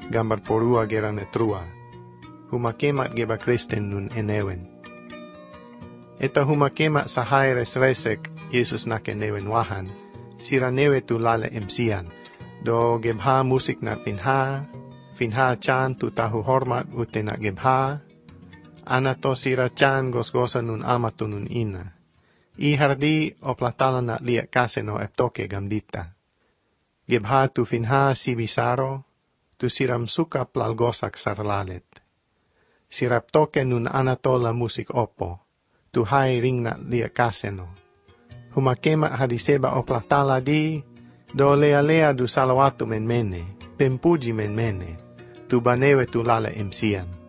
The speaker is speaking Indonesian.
gambar porua gerane trua. Humakemat geba Kristen nun enewen. Eta humakemat sahai resresek Yesus nake newen wahan, sira newe tu lale emsian, do gebha musik na finha chan tu tahu hormat ute na gebha, anato sira chan gosgosa nun amatu nun ina. I hardi o platala na liak kaseno eptoke gamdita. Gebha tu finha sibisaro, tu siram suka plalgosak sarlalet. Siraptoke nun anato la musik opo, tu hai ring na liak kaseno. Humakema hadiseba o platala di, do lea du salawatu men mene, pempuji men mene, tu banewe tu lala emsian.